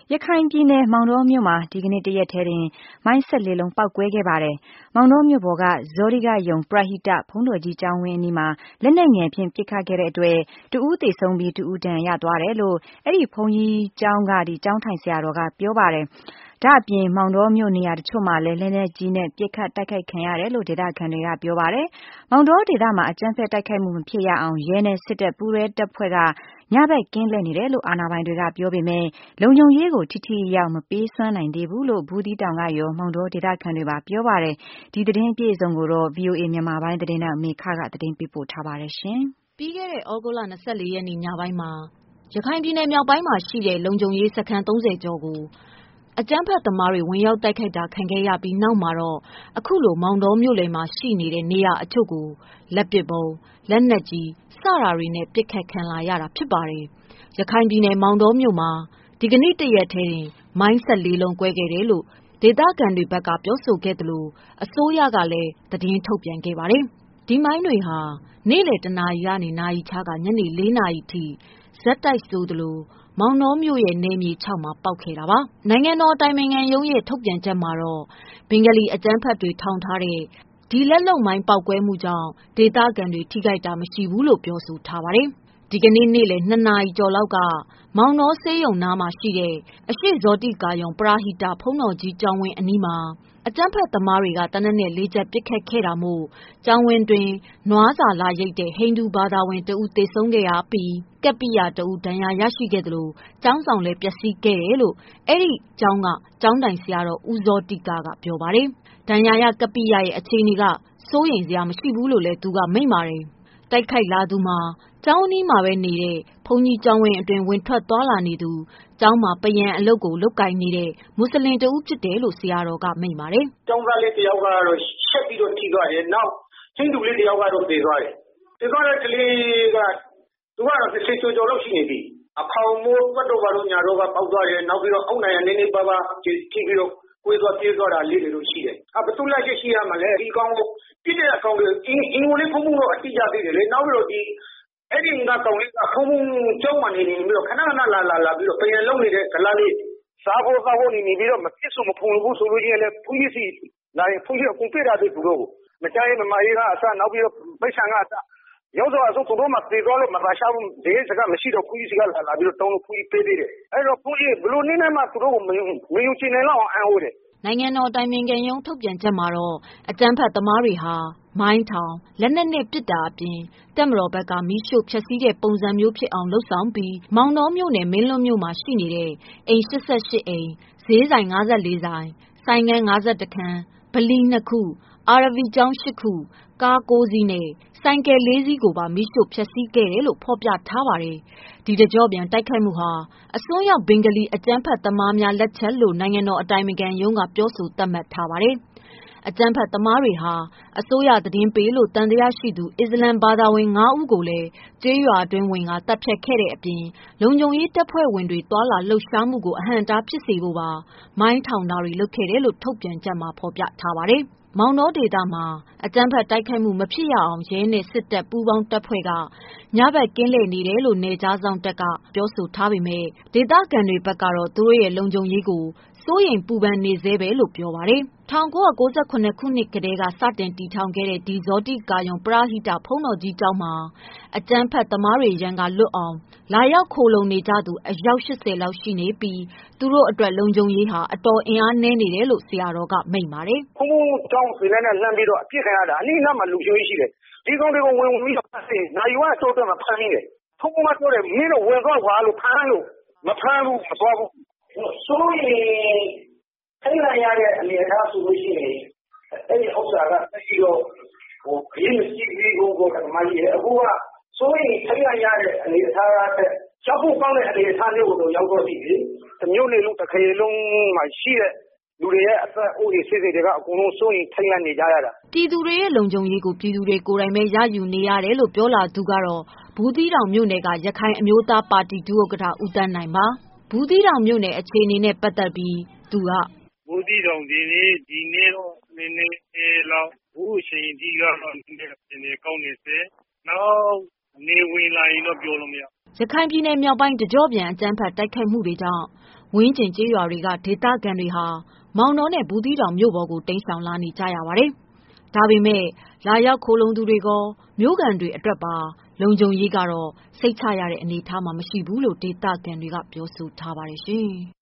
ရခိုင်ပြည်နယ်မောင်တောမြို့မှာဒီကနေ့တရက်ထဲတွင်မိုင်း14လုံးပေါက်ကွဲခဲ့ပါတယ်။မောင်တောမြို့ပေါ်ကဇောတိကယုံပရဟိတဘုန်းတော်ကြီးကျောင်းဝင်းအနီးမှာလက်နက်ငယ်ဖြင့်ပစ်ခတ်ခဲ့တဲ့အတွက်တဦးသေဆုံးပြီးတဦးဒဏ်ရာရသွားတယ်လို့အဲ့ဒီဘုန်းကြီးကျောင်းကကျောင်းထိုင်ဆရာတော်ကပြောပါတယ်။ဒါအပြင်မောင်တောမြို့နေရာတချို့မှာလည်းလက်နက်ကြီးနဲ့ပစ်ခတ်တိုက်ခိုက်ခံရတယ်လို့ဒေသခံတွေကပြောပါတယ်။မောင်တောဒေသမှာအကြမ်းဖက်တိုက်ခိုက်မှုမဖြစ်ရအောင်ရဲနဲ့စစ်တပ်ပူးရဲတပ်ဖွဲ့ကညဘက်ကင်းလှည့်နေတယ်လို့အာဏာပိုင်တွေကပြောပေမဲ့လုံခြုံရေးကိုထိထိရောက်မပေးစွမ်းနိုင်သေးဘူးလို့ဘူးသီးတောင်ကရောမောင်တောဒေသခံတွေပါပြောပါတယ်။ဒီသတင်းအပြည့်အစုံကိုတော့ VOA မြန်မာပိုင်းသတင်းထောက်မေခကသတင်းပေးပို့ထားပါတယ်ရှင်။ပြီးခဲ့တဲ့ဩဂုတ်လ24ရက်နေ့ညပိုင်းမှာရခိုင်ပြည်နယ်မြောက်ပိုင်းမှာရှိတဲ့လုံခြုံရေးစခန်း30ကျော်ကိုအကြမ်းဖက်သမားတွေဝင်ရောက်တိုက်ခိုက်တာခံခဲ့ရပြီးနောက်မှာတော့အခုလိုမောင်တောမြို့လယ်မှာရှိနေတဲ့နေရာအချို့ကိုလက်ပစ်ဗုံးလက်နက်ကြီးစတာတွေနဲ့ပစ်ခတ်ခံလာရတာဖြစ်ပါတယ်။ရခိုင်ပြည်နယ်မောင်တောမြို့မှာဒီကနေ့တရက်ထဲတွင်မိုင်း14လုံးကွဲခဲ့တယ်လို့ဒေသခံတွေဘက်ကပြောဆိုခဲ့သလိုအစိုးရကလည်းသတင်းထုတ်ပြန်ခဲ့ပါတယ်။ဒီမိုင်းတွေဟာနေ့လယ်တနာရီကနေနာရီခြားကညနေ4နာရီထိဇက်တိုက်ဆိုသလိုမောင်နှောမြို့ရဲ့နေမြေ6မှာပေါက်ခဲ့တာပါ။နိုင်ငံတော်တိုင်ပင်ခံရုံးရဲ့ထုတ်ပြန်ချက်မှာတော့ဘင်္ဂလီအကြမ်းဖက်တွေထောင်ထားတဲ့ဒီလက်လုံမိုင်းပေါက်ကွဲမှုကြောင့်ဒေသခံတွေထိခိုက်တာမရှိဘူးလို့ပြောဆိုထားပါတယ်။ဒီကနေ့နေ့လယ်2နာရီကျော်လောက်ကမောင်နှောဆေးရုံနားမှာရှိတဲ့အရှိဇောတိကာယုံပရာဟိတဘုန်းတော်ကြီးကျောင်းဝင်းအနီးမှာအကြမ်းဖက်သမားတွေကတနက်နဲ့၄ချက်ပစ်ခတ်ခဲ့တာမို့ကျောင်းဝင်းတွင်နွားစာလာရိတ်တဲ့ဟိန္ဒူဘာသာဝင်တဦးသေဆုံးခဲ့ရပြီးကပ္ပိယတဦးဒဏ်ရာရရှိခဲ့သလိုကျောင်းဆောင်လည်းပျက်စီးခဲ့တယ်လို့အဲ့ဒီကျောင်းကကျောင်းတိုင်ဆရာတော်ဦးဇောတိကပြောပါတယ်။ဒဏ်ရာရကပ္ပိယရဲ့အခြေအနေကစိုးရိမ်စရာမရှိဘူးလို့လည်းသူကမိန့်ပါတယ်။တိုက်ခိုက်လာသူမှာကျောင်းအနီးမှာပဲနေတဲ့ဘုန်းကြီးကျောင်းဝင်းအတွင်ဝင်ထွက်သွားလာနေသူကျောင်းမှာပယံအလုပ်ကိုလုပ်ကိုင်နေတဲ့မွတ်စလင်တဦးဖြစ်တယ်လို့ဆရာတော်ကမိန့်ပါတယ်။ကျောင်းသားလေးတယောက်ကတော့ရှက်ပြီးတော့ထိသွားတယ်။နောက်ဟိန္ဒူလေးတယောက်ကတော့သေသွားတယ်။သေသွားတဲ့ကလေးကသူကတော့30ကျော်လောက်ရှိနေပြီ။အခေါင်မိုးပတ်တော့ဘာလို့ညာတော့ကပေါက်သွားတယ်။နောက်ပြီးတော့အုံနိုင်ရနေနေပါပါထိပြီးတော့ကိုယ်သွားပြေးသွားတာလေးတွေတော့ရှိတယ်။ဘသူလက်ရှိရမှာလဲဒီကောင်ကိုပြစ်တဲ့အကောင်တွေအင်ကိုလေးဖုံဖုံတော့အတိအကျသေးတယ်လေ။နောက်ပြီးတော့ဒီအဲ့ဒီငါကောင်လေးကဖုံဖုံကျောင်းမှနေပြီးတော့ခဏခဏလာပြီးတော့ပယံလုံးနေတဲ့ကလားလေးစားဖို့နေပြီးတော့မပြစ်စုံမဖုံလို့ဆိုလို့ချင်းလည်းဖုန်းကြီးစီလာရင်ဖုန်းကြီးအကုန်ပြတာတွေသူတို့ကိုမချိုင်းမမကြီးကအစနောက်ပြီးတော့မိတ်ဆန်ကအစရောက်တော့အစုသူတို့မှသေသွားလို့မပါရှာဘူးဒီစကမရှိတော့ဖုန်းကြီးစီကလာပြီးတော့တောင်းလို့ဖုန်းကြီးပေးသေးတယ်အဲ့တော့ဖုန်းကြီးဘလို့နေနေမှသူတို့ကိုမယုံချင်နိုင်လောက်အောင်အံ့ဩတယ်နိုင်ငံတော်တိုင်ပင်ခံရုံးထုတ်ပြန်ချက်မှာတော့အကြမ်းဖက်သမားတွေဟာမိုင်းထောင်လက်နက်နဲ့ပစ်တာအပြင်တပ်မတော်ဘက်ကမီးရှို့ဖျက်ဆီးတဲ့ပုံစံမျိုးဖြစ်အောင်လှုပ်ဆောင်ပြီးမောင်တော်မြို့နယ်မင်းလွန်းမြို့မှာရှိနေတဲ့အိမ်88အိမ်ဈေးဆိုင်54ဆိုင်ဆိုင်ငန်း51ခန်းဗလီ2ခုအာရဗီကျောင်း8ခုကား9စီးနဲ့ဆိုင်ကယ်4စီးကိုပါမီးရှို့ဖျက်ဆီးခဲ့တယ်လို့ဖော်ပြထားပါတယ်။ဒီတကြော့ပြန်တိုက်ခိုက်မှုဟာအစွန်းရောက်ဘင်္ဂလီအကြမ်းဖက်သမားများလက်ချက်လို့နိုင်ငံတော်အတိုင်ပင်ခံရုံးကပြောဆိုသတ်မှတ်ထားပါတယ်။အကြမ်းဖက်သမားတွေဟာအစိုးရသတင်းပေးလို့တန်တရားရှိသူအစ္စလမ်ဘာသာဝင်9ဦးကိုလည်းကျေးရွာအတွင်းဝင်ကတပ်ဖြတ်ခဲ့တဲ့အပြင်လုံခြုံရေးတပ်ဖွဲ့ဝင်တွေတွာလာလှုပ်ရှားမှုကိုအဟန့်အတားဖြစ်စေဖို့ပါမိုင်းထောင်တာတွေလုပ်ခဲ့တယ်လို့ထုတ်ပြန်ချက်မှာဖော်ပြထားပါတယ်။မောင်တောဒေသမှာအကြမ်းဖက်တိုက်ခိုက်မှုမဖြစ်ရအောင်ရဲနဲ့စစ်တပ်ပူးပေါင်းတပ်ဖွဲ့ကညဘက်ကင်းလှည့်နေတယ်လို့နယ်ခြားစောင့်တပ်ကပြောဆိုထားပေမဲ့ဒေသခံတွေဘက်ကတော့သူတို့ရဲ့လုံခြုံရေးကိုစိုးရိမ်ပူပန်နေသေးပဲလို့ပြောပါတယ်။1998ခုနှစ်ကတည်းကစတင်တည်ထောင်ခဲ့တဲ့ဒီဇောတိကာယုံပရဟိတဘုန်းတော်ကြီးကျောင်းမှာအကြမ်းဖက်သမားတွေရန်ကလွတ်အောင်လာရောက်ခိုလုံနေကြသူအယောက်80လောက်ရှိနေပြီးသူတို့အတွက်လုံခြုံရေးဟာအတော်အင်အားနည်းနေတယ်လို့ဆရာတော်ကမိန့်ပါတယ်။ဘုံကျောင်းစီနဲ့လှမ်းပြီးတော့အပြစ်ခံရတာအနည်းငယ်မှလူရှိရှိတယ်။ဒီကောင်တွေကိုဝင်ပြီးတော့နိုင်ရွာဆိုတော့မဖမ်းနေတယ်။ဘုံကပြောတယ်မင်းတို့ဝင်သွားကွာလို့ဖမ်းလို့မဖမ်းဘူးမသွားဘူး။ဆိုရင်ထိုင်ရတဲ့အနေအထားဆိုလို့ရှိရင်အဲ့ဒီဥစ္စာကပြီးတော့ခင်းမရှိဘူးကိုကမှကြီးအခုကဆိုရင်ထိုင်ရတဲ့အနေအထားကချက်ဖို့ကောင်းတဲ့အနေအထားမျိုးကိုရောက်တော့ပြီ။မျိုးနေလို့တစ်ခေလုံးမှာရှိတဲ့လူတွေရဲ့အသက်အိုးတွေစိတ်တွေကအကုန်လုံးစိုးရင်ထိုင်ရနေကြရတာပြည်သူတွေရဲ့လုံခြုံရေးကိုပြည်သူတွေကိုယ်တိုင်ပဲရယူနေရတယ်လို့ပြောလာသူကတော့ဘူးသီးတောင်မြို့နယ်ကရခိုင်အမျိုးသားပါတီဒုဥက္ကဋ္ဌဦးတန်းနိုင်ပါဘူးသီးတောင်မြို့နယ်အခြေအနေနဲ့ပတ်သက်ပြီးသူကဘူးသီးတောင်ဒီနေ့တော့နည်းနည်းလောက်ဘူးအချိန်ကြီးကတော့နည်းနည်းကောင်းနေစေနောက်နေဝင်လာရင်တော့ပြောလို့မရရခိုင်ပြည်နယ်မြောက်ပိုင်းတကြော့ပြန်အကြမ်းဖက်တိုက်ခိုက်မှုတွေကြောင့်ဝန်းကျင်ကျေးရွာတွေကဒေသခံတွေဟာမောင်တောနဲ့ဘူးသီးတောင်မြို့ပေါ်ကိုတိမ်းရှောင်လာနေကြရပါတယ်။ဒါပေမဲ့လာရောက်ခိုလုံသူတွေကောမြို့ခံတွေအတွက်ပါလုံခြုံရေးကတော့စိတ်ချရတဲ့အနေအထားမှာမရှိဘူးလို့ဒေသခံတွေကပြောဆိုထားပါတယ်ရှင်။